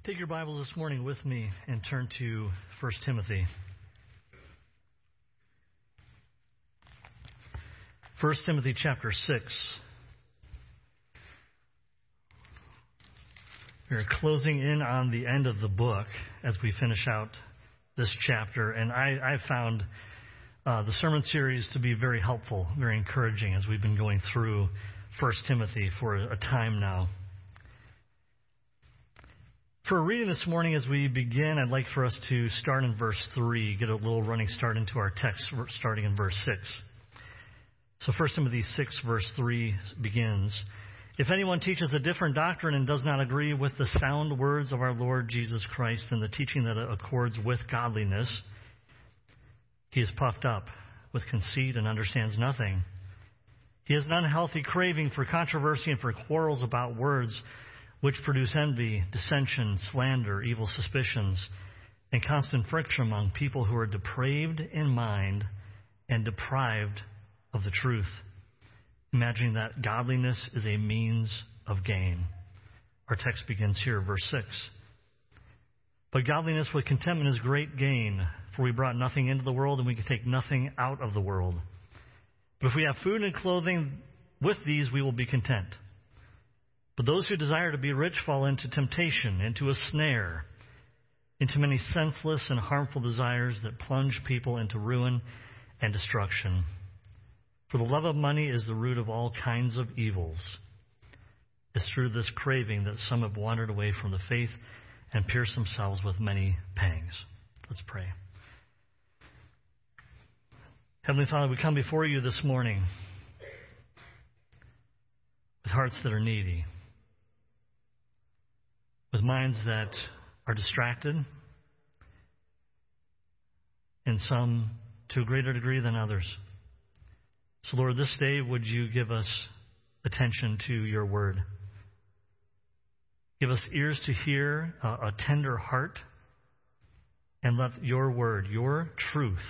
Take your Bibles this morning with me and turn to 1 Timothy. 1 Timothy chapter 6. We're closing in on the end of the book as we finish out this chapter. And I found the sermon series to be very helpful, very encouraging as we've been going through 1 Timothy for a time now. For a reading this morning as we begin, I'd like for us to start in verse 3, get a little running start into our text starting in verse 6. So 1 Timothy 6 verse 3 begins, "If anyone teaches a different doctrine and does not agree with the sound words of our Lord Jesus Christ and the teaching that accords with godliness, he is puffed up with conceit and understands nothing. He has an unhealthy craving for controversy and for quarrels about words, which produce envy, dissension, slander, evil suspicions, and constant friction among people who are depraved in mind and deprived of the truth, imagining that godliness is a means of gain." Our text begins here, verse 6. "But godliness with contentment is great gain, for we brought nothing into the world, and we can take nothing out of the world. But if we have food and clothing, with these we will be content. But those who desire to be rich fall into temptation, into a snare, into many senseless and harmful desires that plunge people into ruin and destruction. For the love of money is the root of all kinds of evils. It's through this craving that some have wandered away from the faith and pierced themselves with many pangs." Let's pray. Heavenly Father, we come before you this morning with hearts that are needy, with minds that are distracted, and some to a greater degree than others. So, Lord, this day, would you give us attention to your word? Give us ears to hear, a tender heart, and let your word, your truth,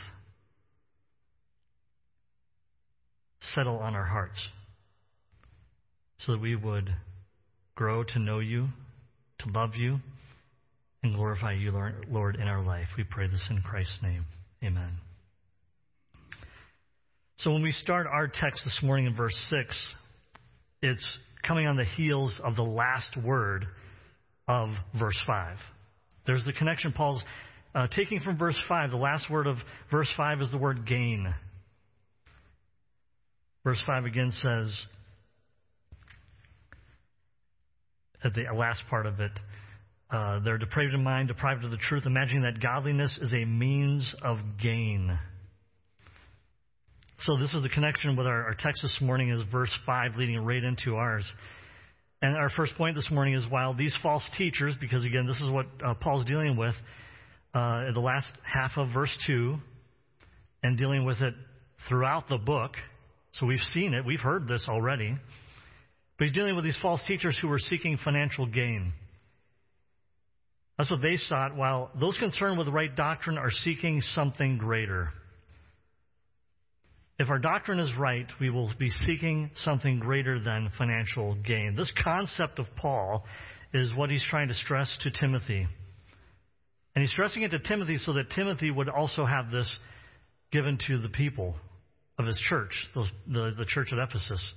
settle on our hearts so that we would grow to know you, to love you, and glorify you, Lord, in our life. We pray this in Christ's name. Amen. So when we start our text this morning in verse 6, it's coming on the heels of the last word of verse 5. There's the connection Paul's taking from verse 5. The last word of verse 5 is the word gain. Verse 5 again says, at the last part of it, they're depraved in mind, deprived of the truth, imagining that godliness is a means of gain. So this is the connection with our text this morning is verse 5 leading right into ours. And our first point this morning is while these false teachers, because again, this is what Paul's dealing with in the last half of verse 2 and dealing with it throughout the book. So we've seen it. We've heard this already. But he's dealing with these false teachers who were seeking financial gain. That's what they sought, while those concerned with right doctrine are seeking something greater. If our doctrine is right, we will be seeking something greater than financial gain. This concept of Paul is what he's trying to stress to Timothy. And he's stressing it to Timothy so that Timothy would also have this given to the people of his church, the church at Ephesus.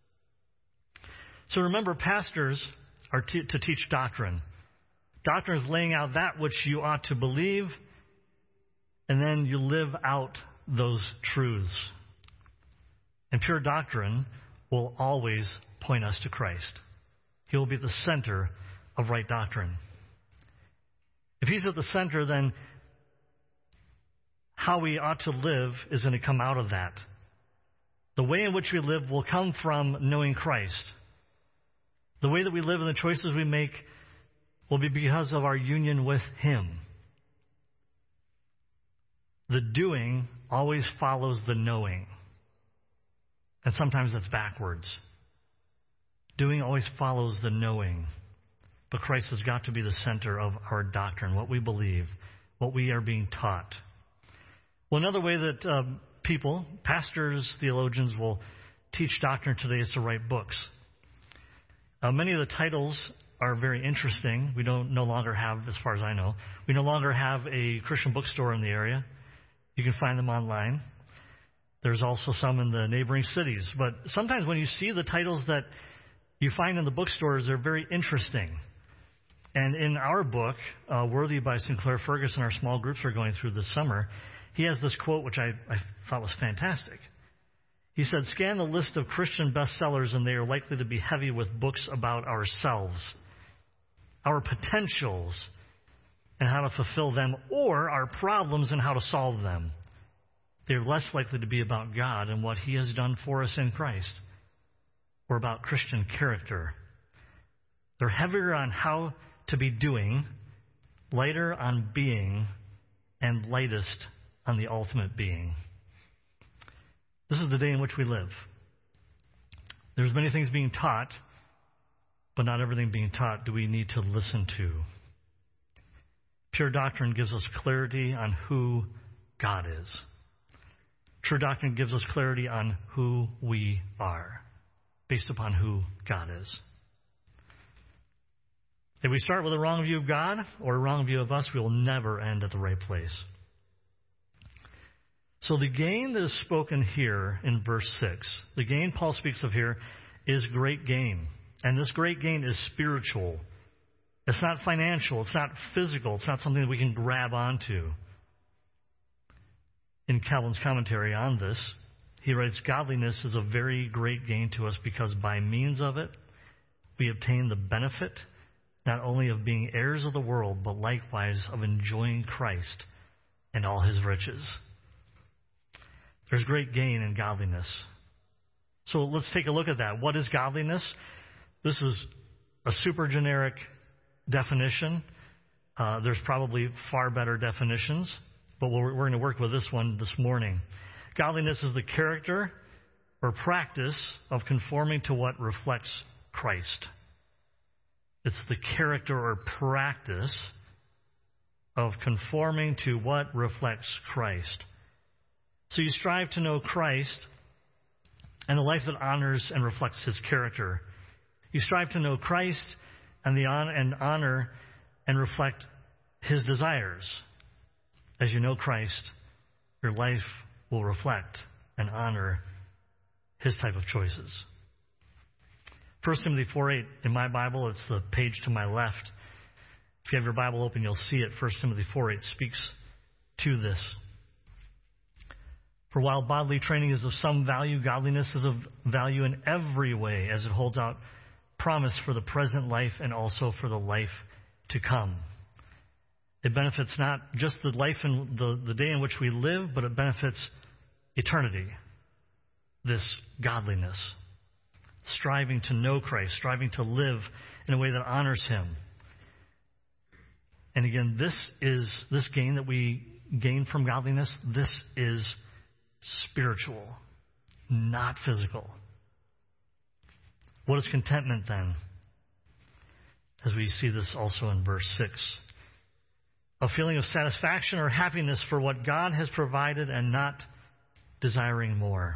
So remember, pastors are to teach doctrine. Doctrine is laying out that which you ought to believe, and then you live out those truths. And pure doctrine will always point us to Christ. He will be at the center of right doctrine. If he's at the center, then how we ought to live is going to come out of that. The way in which we live will come from knowing Christ. The way that we live and the choices we make will be because of our union with him. The doing always follows the knowing. And sometimes that's backwards. Doing always follows the knowing. But Christ has got to be the center of our doctrine, what we believe, what we are being taught. Well, another way that people, pastors, theologians will teach doctrine today is to write books. Many of the titles are very interesting. We no longer have, as far as I know, we no longer have a Christian bookstore in the area. You can find them online. There's also some in the neighboring cities. But sometimes when you see the titles that you find in the bookstores, they're very interesting. And in our book, Worthy by Sinclair Ferguson, our small groups are going through this summer, he has this quote which I thought was fantastic. He said, "Scan the list of Christian bestsellers and they are likely to be heavy with books about ourselves, our potentials, and how to fulfill them, or our problems and how to solve them. They're less likely to be about God and what He has done for us in Christ, or about Christian character. They're heavier on how to be doing, lighter on being, and lightest on the ultimate being." This is the day in which we live. There's many things being taught, but not everything being taught do we need to listen to. Pure doctrine gives us clarity on who God is. True doctrine gives us clarity on who we are, based upon who God is. If we start with a wrong view of God or a wrong view of us, we will never end at the right place. So the gain that is spoken here in verse 6, the gain Paul speaks of here is great gain. And this great gain is spiritual. It's not financial. It's not physical. It's not something that we can grab onto. In Calvin's commentary on this, he writes, "Godliness is a very great gain to us because by means of it, we obtain the benefit not only of being heirs of the world, but likewise of enjoying Christ and all His riches." There's great gain in godliness. So let's take a look at that. What is godliness? This is a super generic definition. There's probably far better definitions, but we're going to work with this one this morning. Godliness is the character or practice of conforming to what reflects Christ. It's the character or practice of conforming to what reflects Christ. So you strive to know Christ and a life that honors and reflects His character. You strive to know Christ and honor and reflect His desires. As you know Christ, your life will reflect and honor His type of choices. 1 Timothy 4:8 in my Bible, it's the page to my left. If you have your Bible open, you'll see it. 1 Timothy 4:8 speaks to this. "For while bodily training is of some value, godliness is of value in every way, as it holds out promise for the present life and also for the life to come." It benefits not just the life and the day in which we live, but it benefits eternity. This godliness. Striving to know Christ, striving to live in a way that honors Him. And again, this gain that we gain from godliness, this is spiritual, not physical. What is contentment then? As we see this also in verse 6. A feeling of satisfaction or happiness for what God has provided and not desiring more.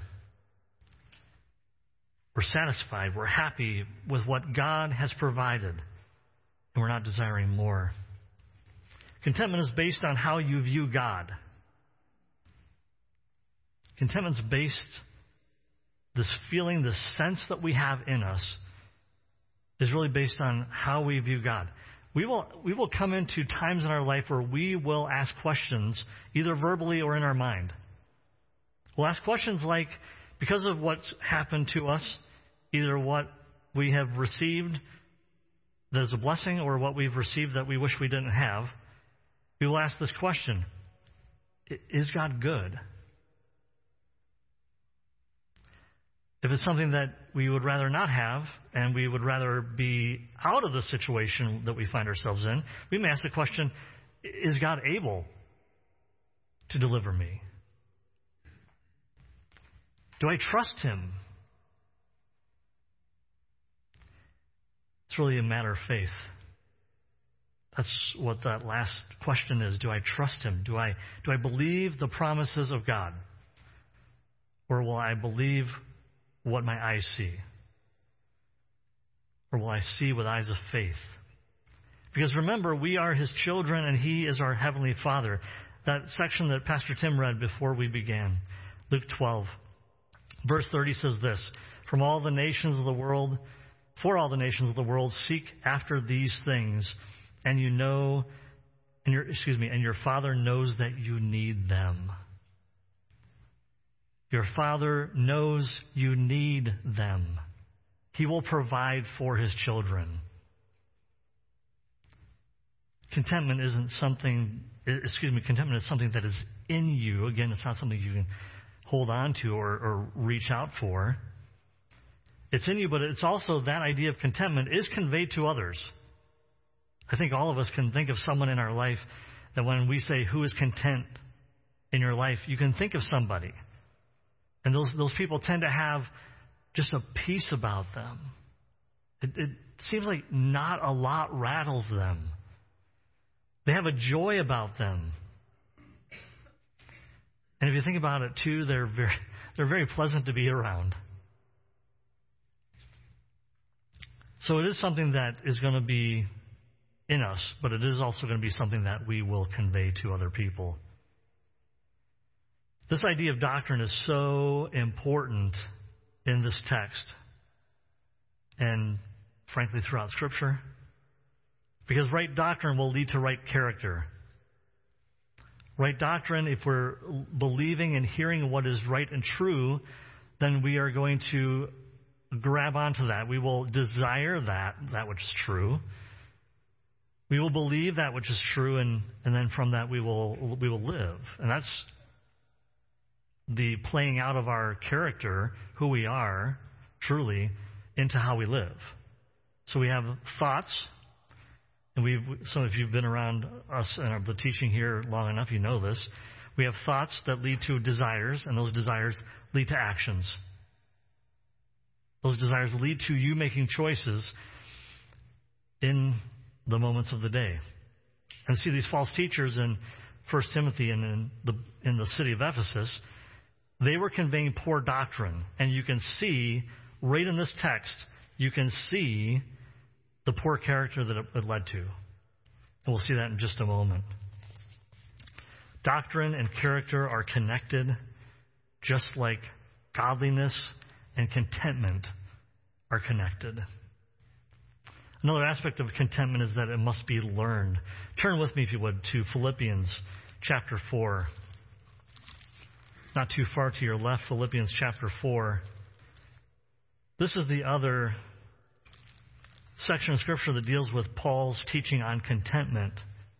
We're satisfied, we're happy with what God has provided, and we're not desiring more. Contentment is based on how you view God. Contentment's based, this feeling, this sense that we have in us, is really based on how we view God. We will come into times in our life where we will ask questions, either verbally or in our mind. We'll ask questions like, because of what's happened to us, either what we have received that is a blessing or what we've received that we wish we didn't have, we will ask this question: is God good? If it's something that we would rather not have and we would rather be out of the situation that we find ourselves in, we may ask the question, is God able to deliver me? Do I trust Him? It's really a matter of faith. That's what that last question is. Do I trust Him? Do I believe the promises of God? Or will I believe what my eyes see? or will I see with eyes of faith? Because remember, we are his children and he is our heavenly Father. That section that Pastor Tim read before we began, Luke 12. Verse 30 says this, for all the nations of the world seek after these things, and your Father knows that you need them. Your Father knows you need them. He will provide for his children. Contentment is something that is in you. Again, it's not something you can hold on to or reach out for. It's in you, but it's also that idea of contentment is conveyed to others. I think all of us can think of someone in our life that when we say, who is content in your life, you can think of somebody. And those people tend to have just a peace about them. It seems like not a lot rattles them. They have a joy about them. And if you think about it too, they're very pleasant to be around. So it is something that is going to be in us, but it is also going to be something that we will convey to other people. This idea of doctrine is so important in this text and, frankly, throughout Scripture, because right doctrine will lead to right character. Right doctrine, if we're believing and hearing what is right and true, then we are going to grab onto that. We will desire that which is true. We will believe that which is true, and then from that we will live. And that's the playing out of our character, who we are, truly, into how we live. So we have thoughts, and some of you have been around us and the teaching here long enough, you know this. We have thoughts that lead to desires, and those desires lead to actions. Those desires lead to you making choices in the moments of the day. And see, these false teachers in 1 Timothy and in the city of Ephesus, they were conveying poor doctrine. And you can see, right in this text, you can see the poor character that it led to. And we'll see that in just a moment. Doctrine and character are connected, just like godliness and contentment are connected. Another aspect of contentment is that it must be learned. Turn with me, if you would, to Philippians chapter 4. Not too far to your left, Philippians chapter 4. This is the other section of Scripture that deals with Paul's teaching on contentment.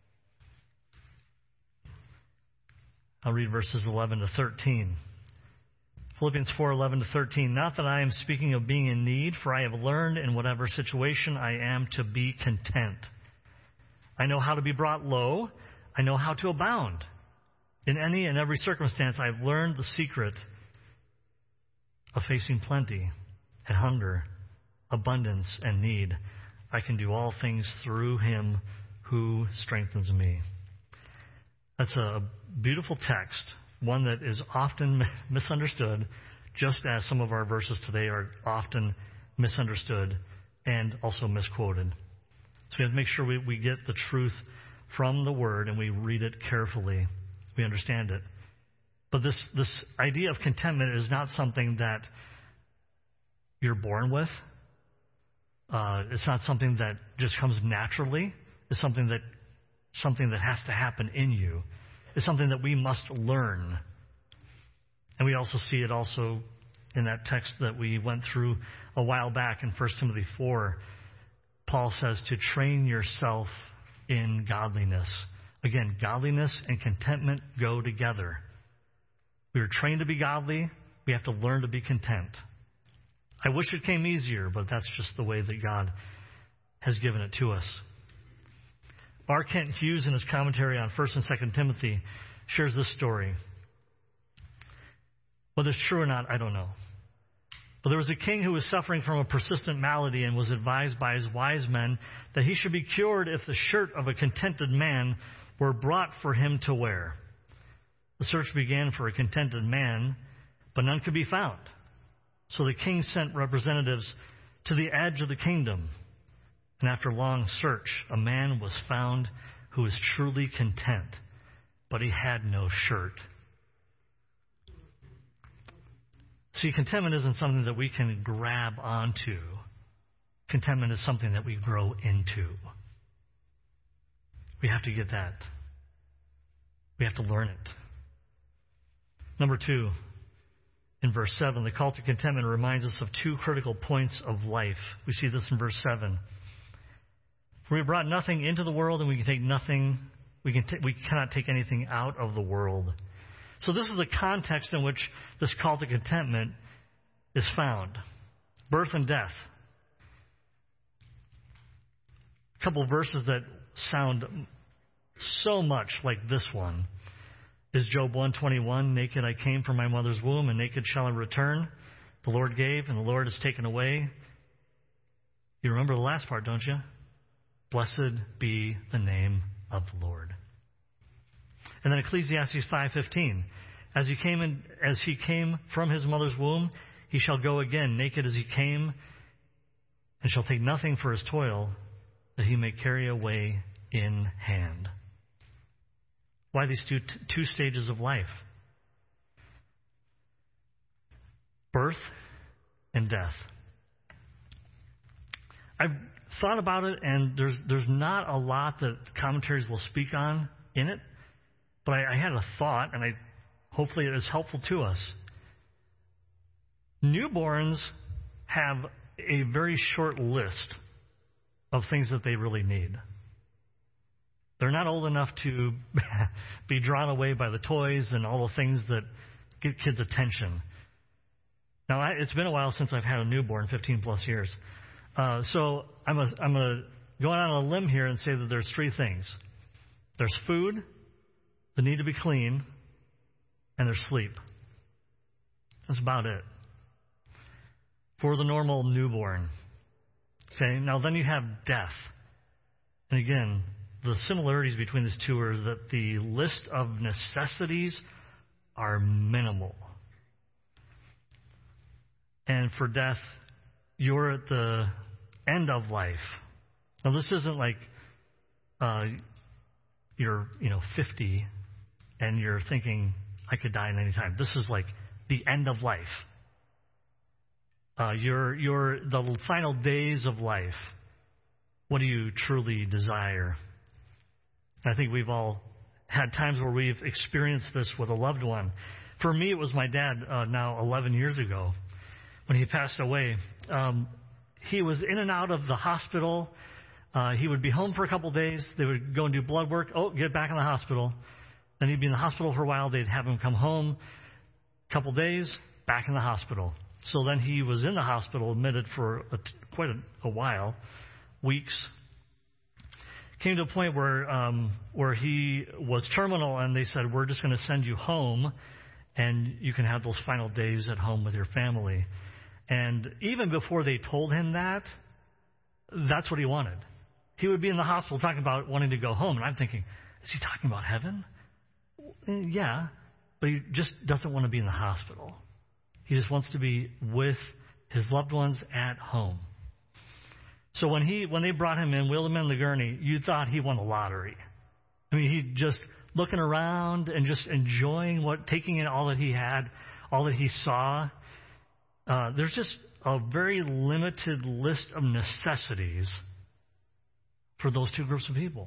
I'll read verses 11 to 13. Philippians 4:11 to 13. Not that I am speaking of being in need, for I have learned in whatever situation I am to be content. I know how to be brought low. I know how to abound. In any and every circumstance, I have learned the secret of facing plenty and hunger, abundance and need. I can do all things through him who strengthens me. That's a beautiful text, one that is often misunderstood, just as some of our verses today are often misunderstood and also misquoted. So we have to make sure we get the truth from the Word and we read it carefully. We understand it. But this idea of contentment is not something that you're born with. It's not something that just comes naturally. It's something that has to happen in you. It's something that we must learn. And we also see it also in that text that we went through a while back in 1 Timothy 4. Paul says to train yourself in godliness. Again, godliness and contentment go together. We are trained to be godly. We have to learn to be content. I wish it came easier, but that's just the way that God has given it to us. R. Kent Hughes, in his commentary on 1 and 2 Timothy, shares this story. Whether it's true or not, I don't know. But there was a king who was suffering from a persistent malady and was advised by his wise men that he should be cured if the shirt of a contented man were brought for him to wear. The search began for a contented man, but none could be found. So the king sent representatives to the edge of the kingdom And after long search, a man was found who was truly content, but he had no shirt. See, contentment isn't something that we can grab onto. Contentment is something that we grow into. We have to get that. We have to learn it. Number 2, in verse 7, the call to contentment reminds us of 2 critical points of life. We see this in verse 7. For we brought nothing into the world, and we can take nothing. We cannot take anything out of the world. So this is the context in which this call to contentment is found. Birth and death. A couple of verses that sound so much like this one is Job 1:21. Naked I came from my mother's womb, and naked shall I return. The Lord gave, and the Lord has taken away. You remember the last part, don't you? Blessed be the name of the Lord. And then Ecclesiastes 5:15. As he came from his mother's womb, he shall go again, naked as he came, and shall take nothing for his toil, that he may carry away in hand. Why these two stages of life? Birth and death. I've thought about it, and there's not a lot that commentaries will speak on in it, but I had a thought, and hopefully it is helpful to us. Newborns have a very short list of things that they really need. They're not old enough to be drawn away by the toys and all the things that get kids' attention. Now, it's been a while since I've had a newborn, 15 plus years. So I'm going to go out on a limb here and say that there's 3 things. There's food, the need to be clean, and there's sleep. That's about it for the normal newborn. Okay, now then you have death. And again, the similarities between these two are that the list of necessities are minimal. And for death, you're at the end of life. Now, this isn't like you're 50 and you're thinking, I could die at any time. This is like the end of life. You're the final days of life. What do you truly desire? I think we've all had times where we've experienced this with a loved one. For me, it was my dad now 11 years ago when he passed away. He was in and out of the hospital. He would be home for a couple of days. They would go and do blood work. Oh, get back in the hospital. Then he'd be in the hospital for a while. They'd have him come home. A couple of days, back in the hospital. So then he was in the hospital, admitted for quite a while, weeks. Came to a point where he was terminal, and they said, we're just going to send you home, and you can have those final days at home with your family. And even before they told him that, that's what he wanted. He would be in the hospital talking about wanting to go home, and I'm thinking, is he talking about heaven? Yeah, but he just doesn't want to be in the hospital. He just wants to be with his loved ones at home. So when they brought him in, wheeled him in the gurney, you thought he won the lottery. I mean, he just looking around and just enjoying taking in all that he had, all that he saw. There's just a very limited list of necessities for those two groups of people.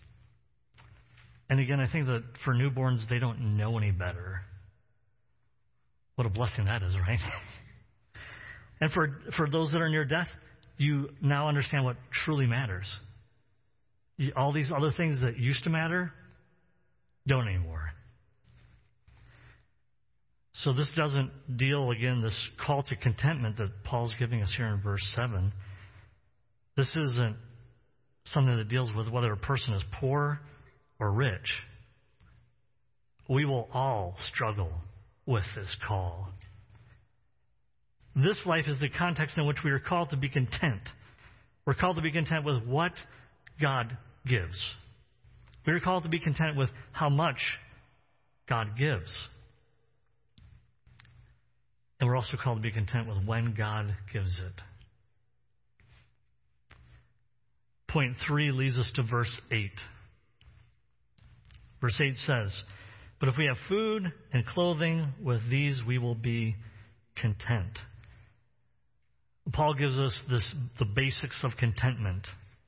And again, I think that for newborns, they don't know any better. What a blessing that is, right? And for those that are near death, you now understand what truly matters. All these other things that used to matter don't anymore. So this doesn't deal, again, this call to contentment that Paul's giving us here in verse 7. This isn't something that deals with whether a person is poor or rich. We will all struggle with this call. This life is the context in which we are called to be content. We're called to be content with what God gives. We are called to be content with how much God gives. And we're also called to be content with when God gives it. point 3 leads us to verse 8. Verse 8 says, "But if we have food and clothing, with these we will be content." Paul gives us the basics of contentment.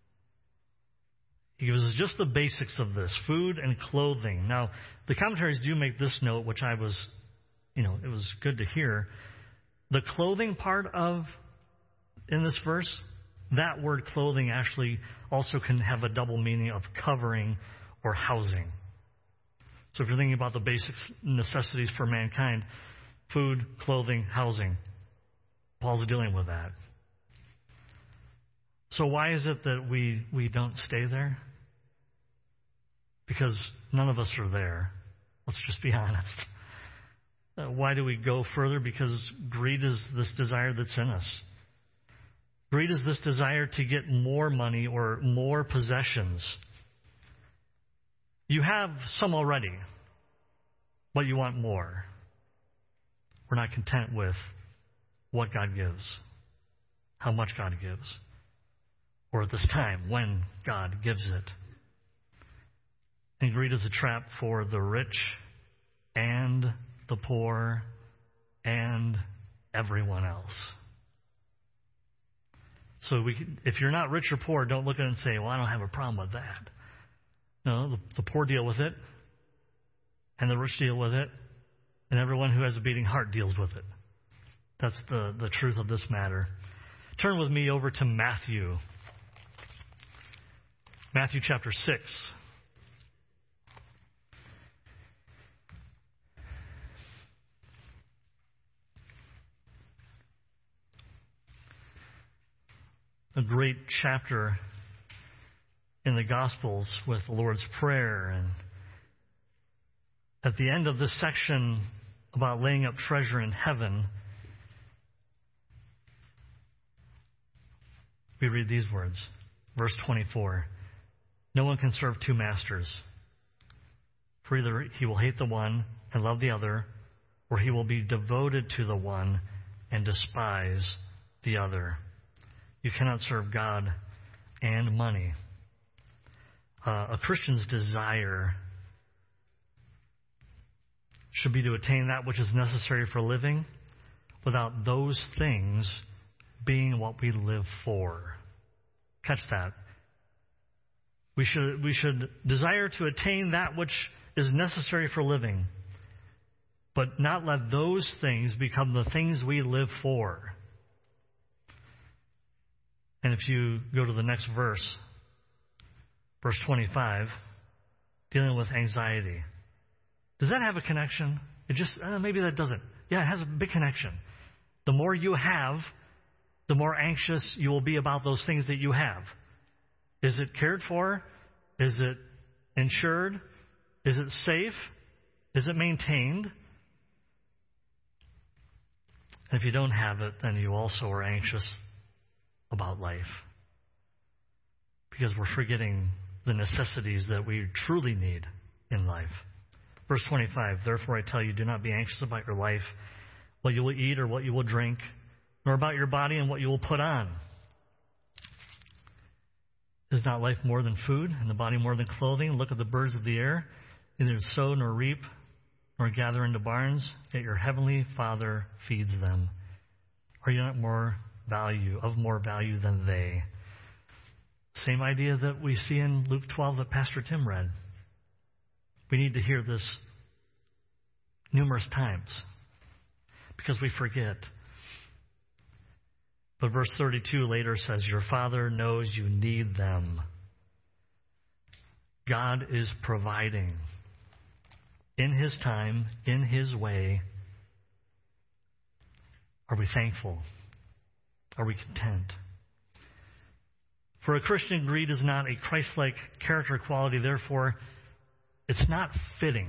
He gives us just the basics of this, food and clothing. Now, the commentaries do make this note, which it was good to hear. The clothing part in this verse, that word clothing actually also can have a double meaning of covering or housing. So if you're thinking about the basic necessities for mankind, food, clothing, housing, Paul's dealing with that. So why is it that we don't stay there? Because none of us are there. Let's just be honest. Why do we go further? Because greed is this desire that's in us. Greed is this desire to get more money or more possessions. You have some already, but you want more. We're not content with what God gives, how much God gives, or at this time when God gives it. And greed is a trap for the rich and the poor and everyone else. So if you're not rich or poor, don't look at it and say, well, I don't have a problem with that. No, the poor deal with it, and the rich deal with it, and everyone who has a beating heart deals with it. That's the truth of this matter. Turn with me over to Matthew. Matthew chapter 6. A great chapter in the Gospels with the Lord's Prayer. And at the end of this section about laying up treasure in heaven, we read these words. Verse 24. No one can serve two masters. For either he will hate the one and love the other, or he will be devoted to the one and despise the other. You cannot serve God and money. A Christian's desire should be to attain that which is necessary for living without those things being what we live for. Catch that. We should desire to attain that which is necessary for living, but not let those things become the things we live for. And if you go to the next verse, verse 25, dealing with anxiety. Does that have a connection? Maybe that doesn't. Yeah, it has a big connection. The more you have, the more anxious you will be about those things that you have. Is it cared for? Is it insured? Is it safe? Is it maintained? And if you don't have it, then you also are anxious about life, because we're forgetting the necessities that we truly need in life. Verse 25, therefore I tell you, do not be anxious about your life, what you will eat or what you will drink, nor about your body and what you will put on. Is not life more than food, and the body more than clothing? Look at the birds of the air, neither sow nor reap, nor gather into barns, yet your heavenly Father feeds them. Are you not more value than they? Same idea that we see in Luke 12 that Pastor Tim read. We need to hear this numerous times because we forget. But verse 32 later says, your Father knows you need them. God is providing in His time, in His way. Are we thankful? Are we content? For a Christian, greed is not a Christ-like character quality. Therefore, it's not fitting.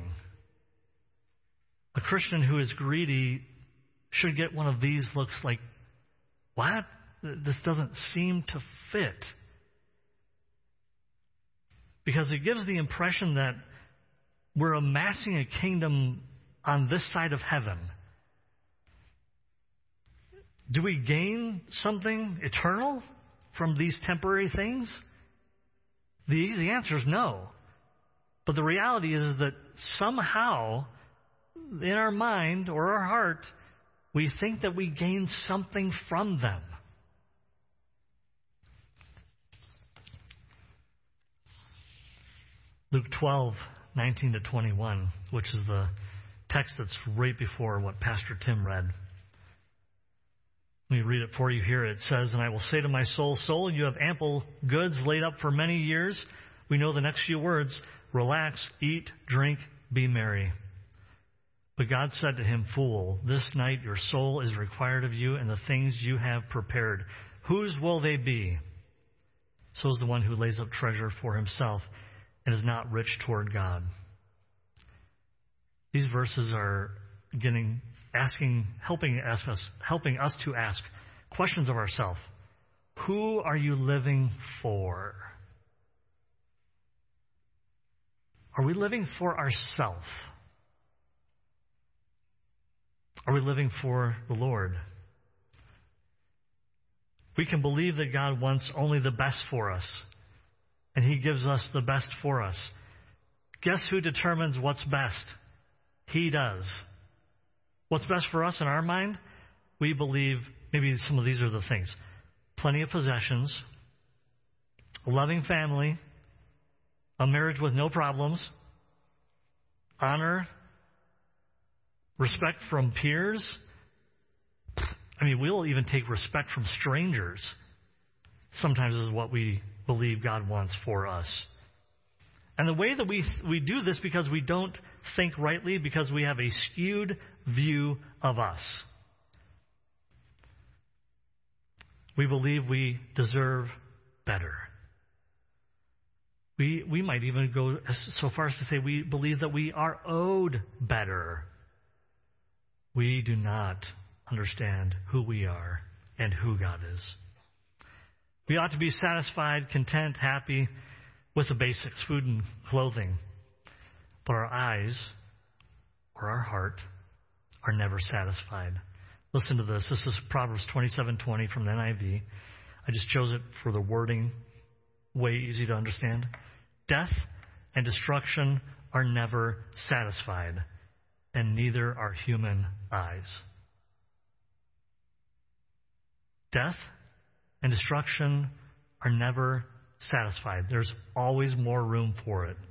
A Christian who is greedy should get one of these looks like, what? This doesn't seem to fit. Because it gives the impression that we're amassing a kingdom on this side of heaven. Do we gain something eternal from these temporary things? The easy answer is no. But the reality is that somehow in our mind or our heart, we think that we gain something from them. Luke 12:19-21, which is the text that's right before what Pastor Tim read. Let me read it for you here. It says, "And I will say to my soul, soul, you have ample goods laid up for many years." We know the next few words. "Relax, eat, drink, be merry." But God said to him, "Fool, this night your soul is required of you, and the things you have prepared, whose will they be? So is the one who lays up treasure for himself and is not rich toward God." These verses are helping us to ask questions of ourselves. Who are you living for? Are we living for ourselves? Are we living for the Lord? We can believe that God wants only the best for us, and He gives us the best for us. Guess who determines what's best? He does. What's best for us in our mind? We believe maybe some of these are the things. Plenty of possessions, a loving family, a marriage with no problems, honor, respect from peers. I mean, we'll even take respect from strangers. Sometimes is what we believe God wants for us. And the way that we do this because we don't think rightly, because we have a skewed view of us. We believe we deserve better. We might even go so far as to say we believe that we are owed better. We do not understand who we are and who God is. We ought to be satisfied, content, happy with the basics, food and clothing. But our eyes or our heart are never satisfied. Listen to this. This is Proverbs 27:20 from the NIV. I just chose it for the wording, way easy to understand. Death and destruction are never satisfied, and neither are human eyes. Death and destruction are never satisfied. There's always more room for it.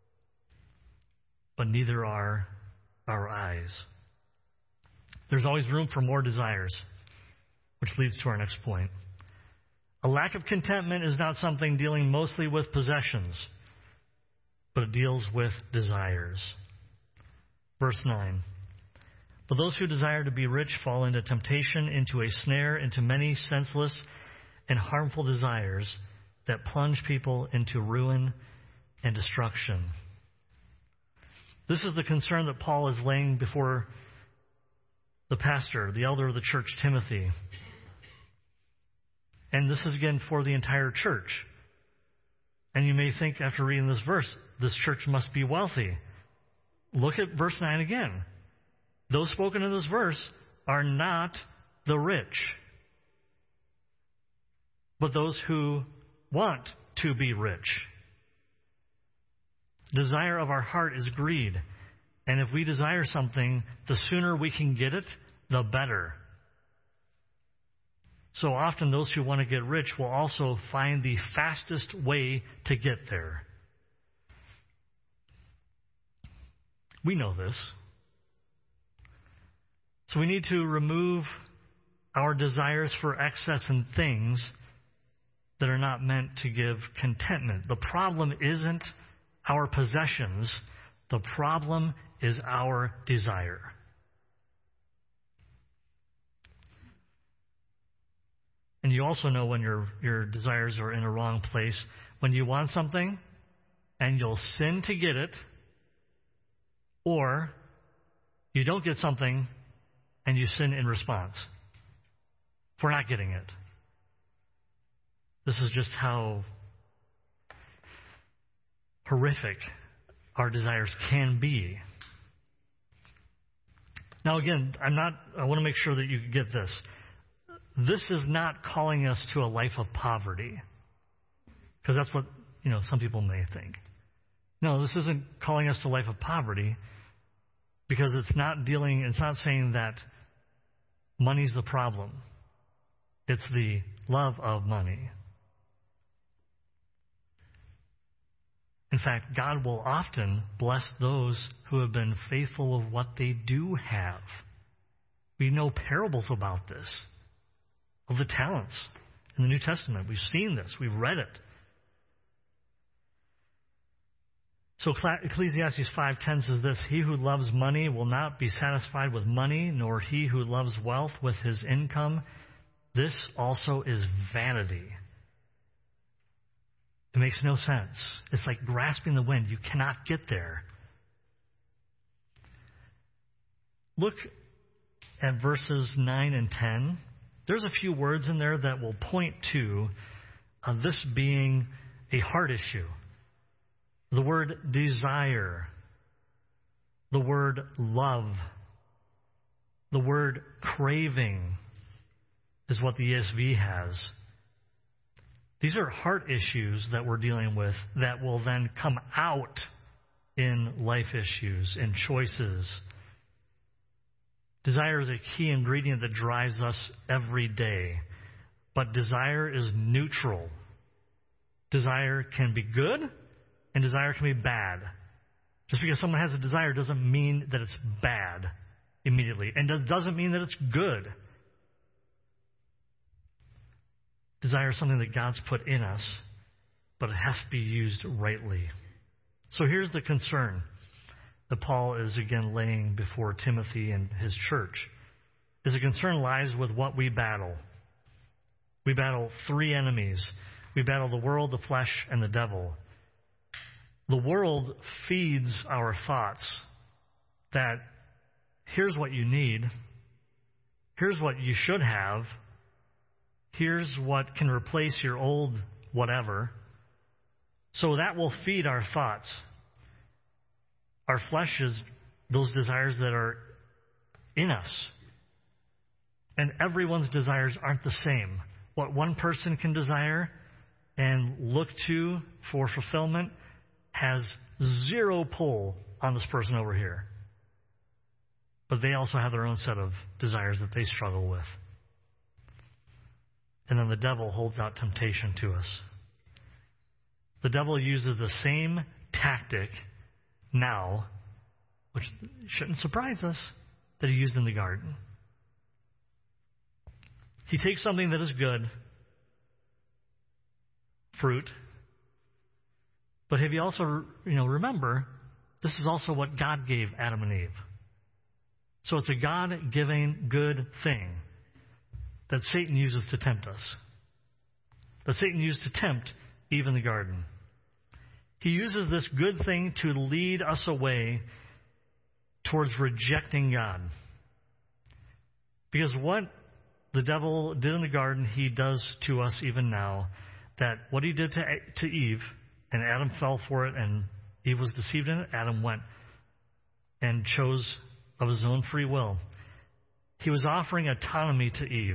But neither are our eyes. There's always room for more desires, which leads to our next point. A lack of contentment is not something dealing mostly with possessions, but it deals with desires. Verse 9. But those who desire to be rich fall into temptation, into a snare, into many senseless and harmful desires that plunge people into ruin and destruction. This is the concern that Paul is laying before the pastor, the elder of the church, Timothy. And this is again for the entire church. And you may think after reading this verse, this church must be wealthy. Look at verse 9 again. Those spoken in this verse are not the rich, but those who want to be rich. Desire of our heart is greed. And if we desire something, the sooner we can get it, the better. So often those who want to get rich will also find the fastest way to get there. We know this. So we need to remove our desires for excess in things that are not meant to give contentment. The problem isn't our possessions. The problem is our desire. And you also know when your desires are in a wrong place. When you want something and you'll sin to get it, or you don't get something and you sin in response for not getting it. This is just how horrific our desires can be. Now again, I want to make sure that you get this. This is not calling us to a life of poverty, because that's what some people may think. No, this isn't calling us to a life of poverty, because it's not saying that money's the problem. It's the love of money. In fact, God will often bless those who have been faithful with what they do have. We know parables about this, of the talents in the New Testament. We've seen this. We've read it. So Ecclesiastes 5:10 says this: "He who loves money will not be satisfied with money, nor he who loves wealth with his income. This also is vanity." It makes no sense. It's like grasping the wind. You cannot get there. Look at verses 9 and 10. There's a few words in there that will point to this being a heart issue. The word desire, the word love, the word craving is what the ESV has. These are heart issues that we're dealing with that will then come out in life issues and choices. Desire is a key ingredient that drives us every day. But desire is neutral. Desire can be good and desire can be bad. Just because someone has a desire doesn't mean that it's bad immediately. And it doesn't mean that it's good. Desire is something that God's put in us, but it has to be used rightly. So here's the concern that Paul is again laying before Timothy and his church. His concern lies with what we battle. We battle three enemies. We battle the world, the flesh, and the devil. The world feeds our thoughts that here's what you need, here's what you should have, here's what can replace your old whatever. So that will feed our thoughts. Our flesh is those desires that are in us. And everyone's desires aren't the same. What one person can desire and look to for fulfillment has zero pull on this person over here. But they also have their own set of desires that they struggle with. And then the devil holds out temptation to us. The devil uses the same tactic now, which shouldn't surprise us, that he used in the garden. He takes something that is good, fruit, but have you also, remember, this is also what God gave Adam and Eve. So it's a God-giving good thing that Satan uses to tempt us. That Satan used to tempt Eve in the garden. He uses this good thing to lead us away towards rejecting God. Because what the devil did in the garden, he does to us even now. That what he did to Eve, and Adam fell for it, and Eve was deceived in it, Adam went and chose of his own free will. He was offering autonomy to Eve.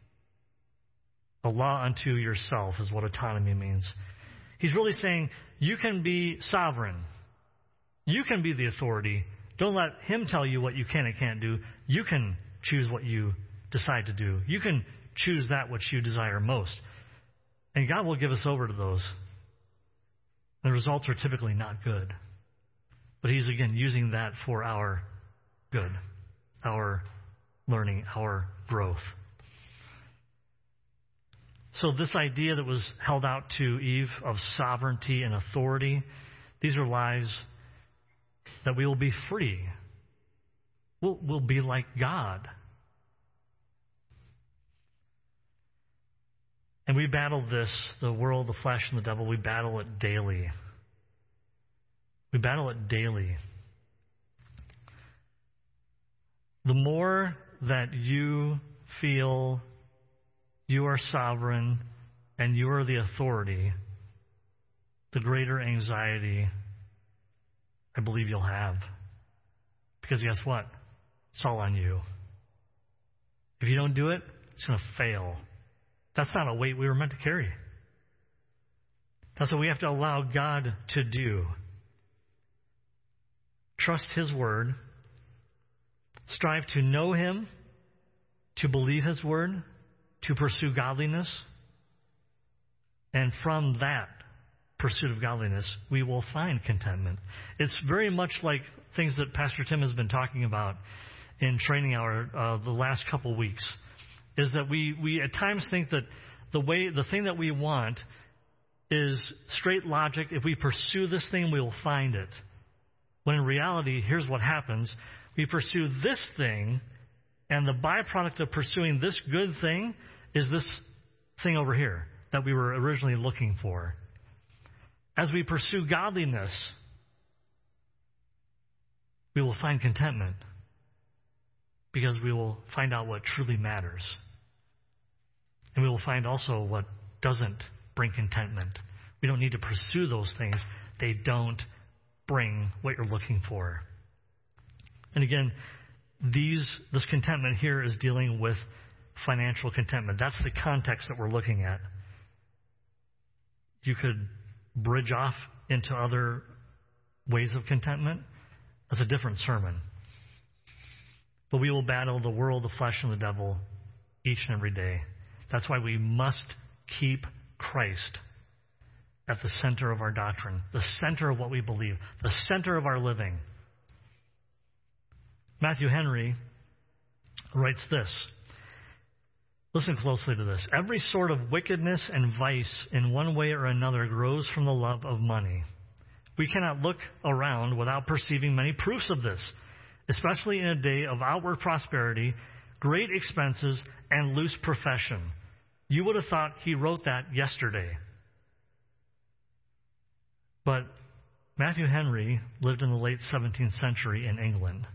A law unto yourself is what autonomy means. He's really saying, you can be sovereign. You can be the authority. Don't let him tell you what you can and can't do. You can choose what you decide to do. You can choose that which you desire most. And God will give us over to those. The results are typically not good. But he's, again, using that for our good, our learning, our growth. So this idea that was held out to Eve of sovereignty and authority, these are lies that we will be free. We'll be like God. And we battle this, the world, the flesh, and the devil, we battle it daily. We battle it daily. The more that you feel you are sovereign and you are the authority, the greater anxiety I believe you'll have. Because guess what? It's all on you. If you don't do it, it's going to fail. That's not a weight we were meant to carry. That's what we have to allow God to do. Trust His word. Strive to know Him, to believe His word, to pursue godliness. And from that pursuit of godliness, we will find contentment. It's very much like things that Pastor Tim has been talking about in training hour the last couple weeks, is that we at times think that the thing that we want is straight logic. If we pursue this thing, we will find it. When in reality, here's what happens. We pursue this thing, and the byproduct of pursuing this good thing is this thing over here that we were originally looking for. As we pursue godliness, we will find contentment because we will find out what truly matters. And we will find also what doesn't bring contentment. We don't need to pursue those things. They don't bring what you're looking for. And again, this contentment here is dealing with financial contentment. That's the context that we're looking at. You could bridge off into other ways of contentment. That's a different sermon. But we will battle the world, the flesh, and the devil each and every day. That's why we must keep Christ at the center of our doctrine, the center of what we believe, the center of our living. Matthew Henry writes this. Listen closely to this. Every sort of wickedness and vice in one way or another grows from the love of money. We cannot look around without perceiving many proofs of this, especially in a day of outward prosperity, great expenses, and loose profession. You would have thought he wrote that yesterday. But Matthew Henry lived in the late 17th century in England.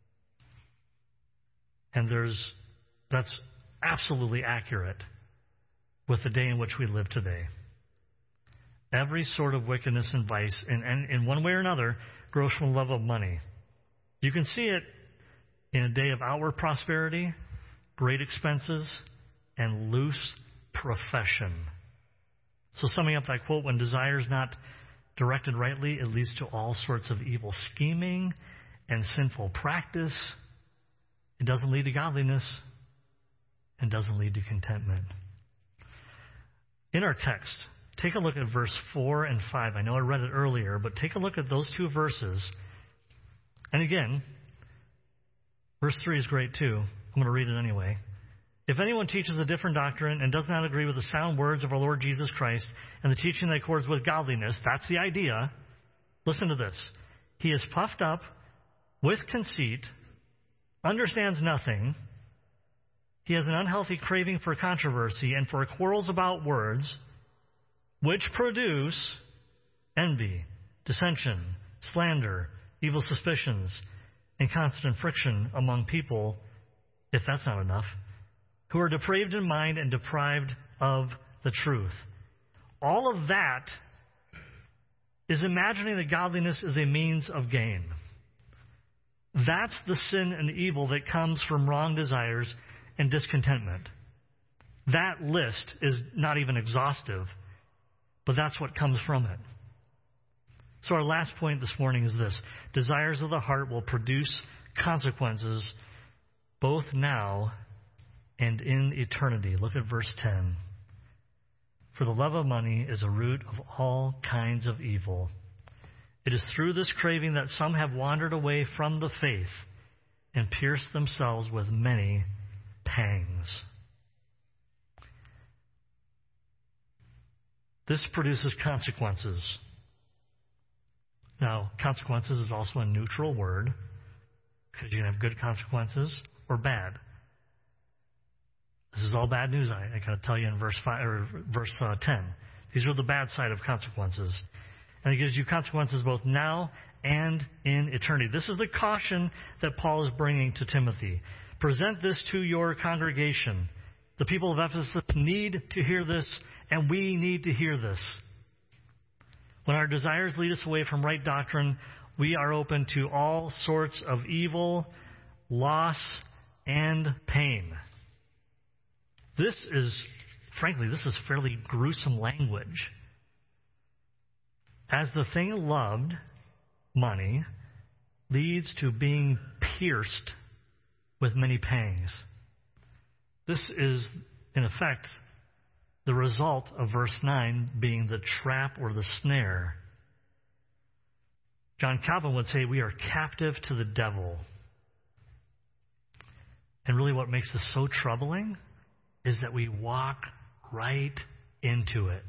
And that's absolutely accurate with the day in which we live today. Every sort of wickedness and vice, in one way or another, grows from the love of money. You can see it in a day of outward prosperity, great expenses, and loose profession. So summing up that quote, when desire is not directed rightly, it leads to all sorts of evil scheming and sinful practice. It doesn't lead to godliness and doesn't lead to contentment. In our text, take a look at verse 4 and 5. I know I read it earlier, but take a look at those two verses. And again, verse 3 is great too. I'm going to read it anyway. If anyone teaches a different doctrine and does not agree with the sound words of our Lord Jesus Christ and the teaching that accords with godliness, that's the idea. Listen to this. He is puffed up with conceit, understands nothing. He has an unhealthy craving for controversy and for quarrels about words, which produce envy, dissension, slander, evil suspicions, and constant friction among people, if that's not enough, who are depraved in mind and deprived of the truth. All of that is imagining that godliness is a means of gain. That's the sin and evil that comes from wrong desires and discontentment. That list is not even exhaustive, but that's what comes from it. So our last point this morning is this. Desires of the heart will produce consequences both now and in eternity. Look at verse 10. For the love of money is a root of all kinds of evil. It is through this craving that some have wandered away from the faith and pierced themselves with many pangs. This produces consequences. Now, consequences is also a neutral word because you can have good consequences or bad. This is all bad news. I got to tell you in verse 10. These are the bad side of consequences. And it gives you consequences both now and in eternity. This is the caution that Paul is bringing to Timothy. Present this to your congregation. The people of Ephesus need to hear this, and we need to hear this. When our desires lead us away from right doctrine, we are open to all sorts of evil, loss, and pain. This is fairly gruesome language. as the thing loved, money, leads to being pierced with many pangs. This is, in effect, the result of verse 9 being the trap or the snare. John Calvin would say we are captive to the devil. And really what makes this so troubling is that we walk right into it.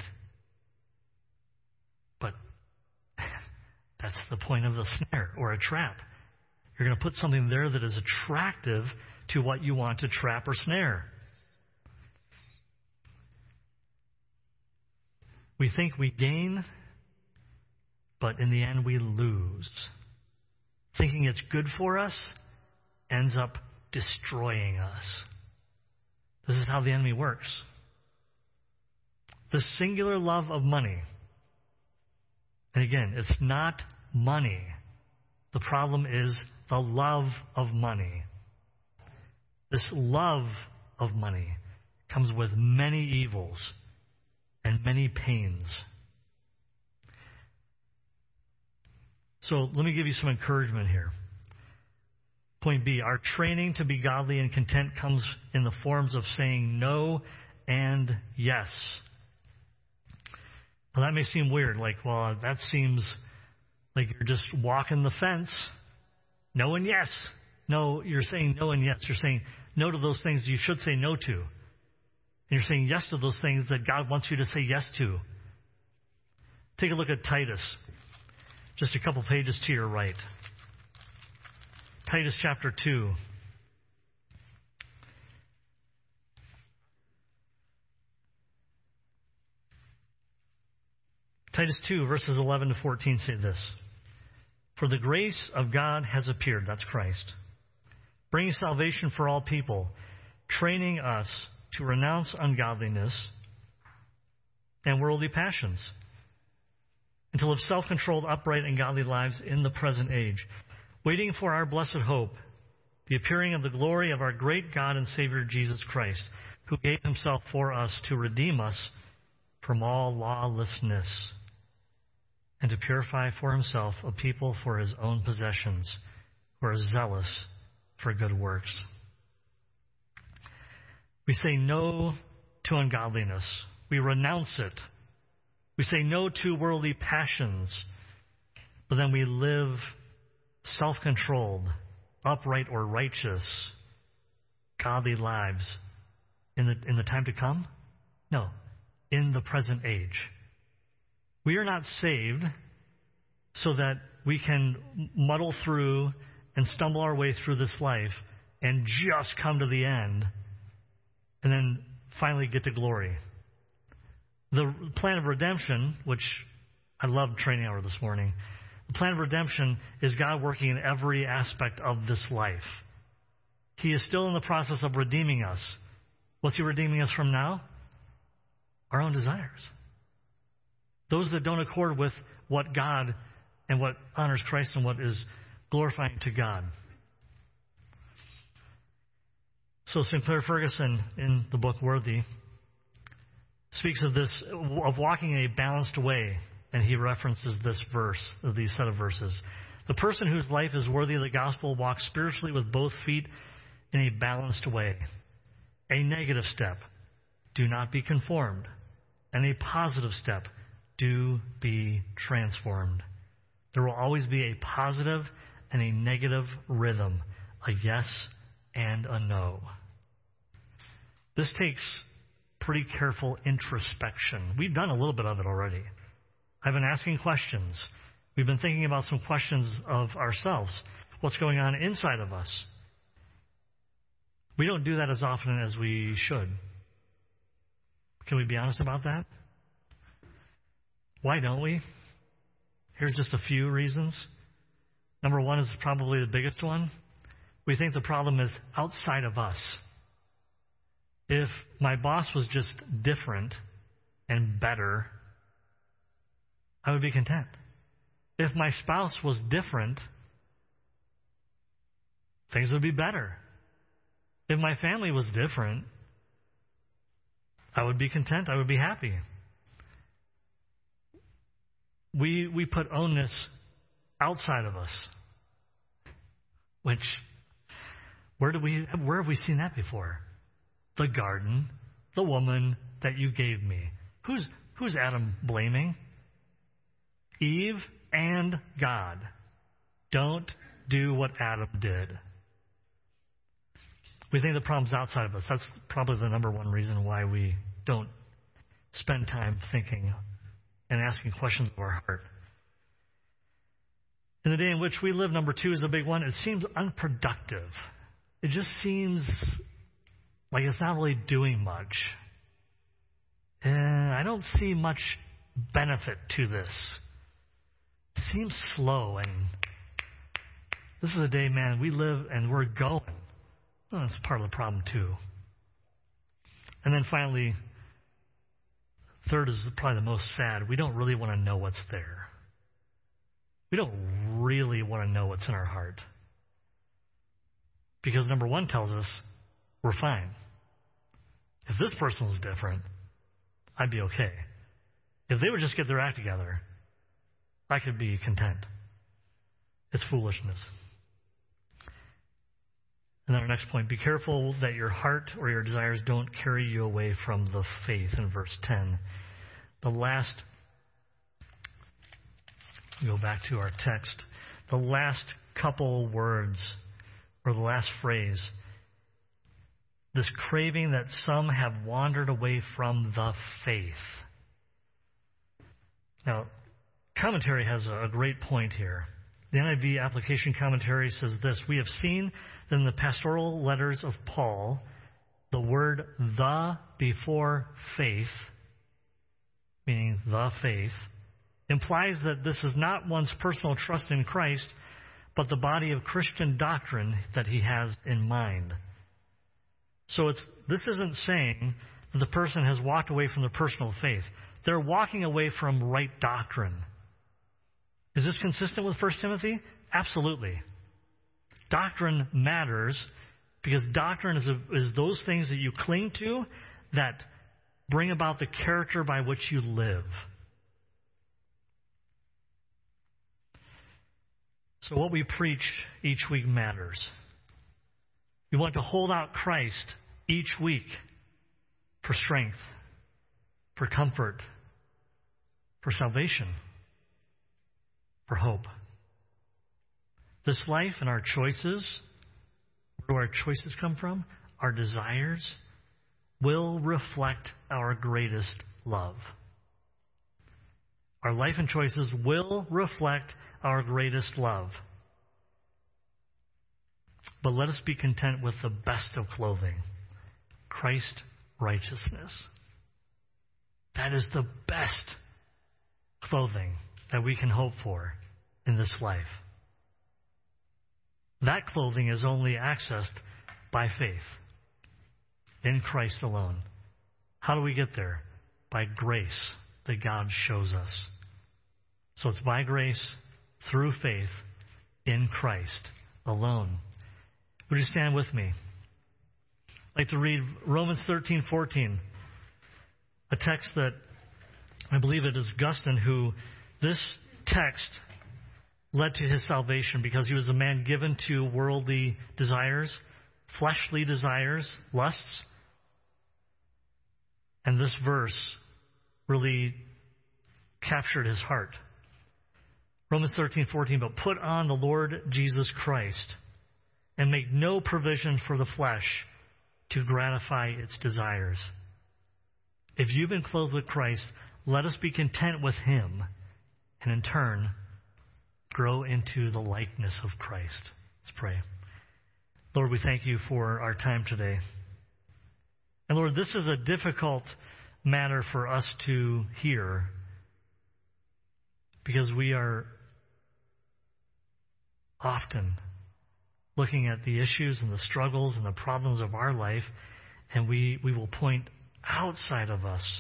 But that's the point of the snare or a trap. You're going to put something there that is attractive to what you want to trap or snare. We think we gain, but in the end we lose. Thinking it's good for us ends up destroying us. This is how the enemy works. The singular love of money. And again, it's not money. The problem is the love of money. This love of money comes with many evils and many pains. So let me give you some encouragement here. Point B, our training to be godly and content comes in the forms of saying no and yes. Now that may seem weird, like, well, that seems like you're just walking the fence. No and yes. No, you're saying no and yes. You're saying no to those things you should say no to. And you're saying yes to those things that God wants you to say yes to. Take a look at Titus. Just a couple pages to your right. Titus chapter 2. Titus 2, verses 11 to 14 say this. For the grace of God has appeared, that's Christ, bringing salvation for all people, training us to renounce ungodliness and worldly passions, and to live self-controlled, upright, and godly lives in the present age, waiting for our blessed hope, the appearing of the glory of our great God and Savior Jesus Christ, who gave himself for us to redeem us from all lawlessness, and to purify for himself a people for his own possessions, who are zealous for good works. We say no to ungodliness. We renounce it. We say no to worldly passions, but then we live self-controlled, upright or righteous, godly lives in the time to come? No, in the present age. We are not saved so that we can muddle through and stumble our way through this life and just come to the end and then finally get to glory. The plan of redemption, which I loved training hour this morning, the plan of redemption is God working in every aspect of this life. He is still in the process of redeeming us. What's he redeeming us from now? Our own desires. Those that don't accord with what God and what honors Christ and what is glorifying to God. So Sinclair Ferguson, in the book Worthy, speaks of this, of walking a balanced way, and he references this verse, these set of verses. The person whose life is worthy of the gospel walks spiritually with both feet in a balanced way. A negative step, do not be conformed. And a positive step, do be transformed. There will always be a positive and a negative rhythm, a yes and a no. This takes pretty careful introspection. We've done a little bit of it already. I've been asking questions. We've been thinking about some questions of ourselves. What's going on inside of us? We don't do that as often as we should. Can we be honest about that? Why don't we? Here's just a few reasons. Number one is probably the biggest one. We think the problem is outside of us. If my boss was just different and better, I would be content. If my spouse was different, things would be better. If my family was different, I would be content. I would be happy. we put onus outside of us. Which, where have we seen that before? The garden, the woman that you gave me. Who's Adam blaming? Eve and God. Don't do what Adam did. We think the problem's outside of us. That's probably the number one reason why we don't spend time thinking and asking questions of our heart. In the day in which we live, number two is a big one. It seems unproductive. It just seems like it's not really doing much. I don't see much benefit to this. It seems slow, and this is a day, man, we live and we're going. Well, that's part of the problem, too. And then finally, third is probably the most sad. We don't really want to know what's there. We don't really want to know what's in our heart. Because number one tells us we're fine. If this person was different, I'd be okay. If they would just get their act together, I could be content. It's foolishness. And then our next point, be careful that your heart or your desires don't carry you away from the faith in verse 10. Go back to our text. The last couple words, or the last phrase, this craving that some have wandered away from the faith. Now, commentary has a great point here. The NIV application commentary says this: we have seen that in the pastoral letters of Paul, the word the before faith, meaning the faith, implies that this is not one's personal trust in Christ, but the body of Christian doctrine that he has in mind. So this isn't saying that the person has walked away from their personal faith. They're walking away from right doctrine. Is this consistent with 1 Timothy? Absolutely. Doctrine matters because doctrine is those things that you cling to that bring about the character by which you live. So what we preach each week matters. We want to hold out Christ each week for strength, for comfort, for salvation, for hope. This life and our choices, where do our choices come from? Our desires will reflect our greatest love. Our life and choices will reflect our greatest love. But let us be content with the best of clothing, Christ righteousness. That is the best clothing that we can hope for in this life. That clothing is only accessed by faith in Christ alone. How do we get there? By grace that God shows us. So it's by grace, through faith, in Christ alone. Would you stand with me? I'd like to read Romans 13:14, a text that I believe it is Augustine who this text led to his salvation because he was a man given to worldly desires, fleshly desires, lusts. And this verse really captured his heart. Romans 13:14, but put on the Lord Jesus Christ and make no provision for the flesh to gratify its desires. If you've been clothed with Christ, let us be content with him and in turn grow into the likeness of Christ. Let's pray. Lord, we thank you for our time today. And Lord, this is a difficult matter for us to hear because we are often looking at the issues and the struggles and the problems of our life, and we will point outside of us.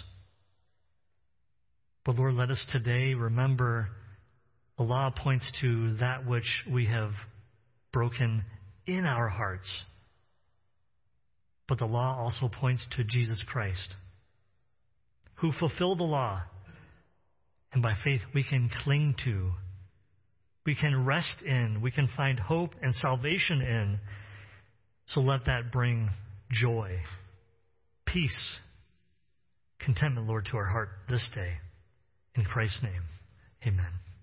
But Lord, let us today remember the law points to that which we have broken in our hearts. But the law also points to Jesus Christ, who fulfilled the law And by faith, we can cling to, we can rest in, we can find hope and salvation in. So let that bring joy, peace, contentment, Lord, to our heart this day. In Christ's name, amen.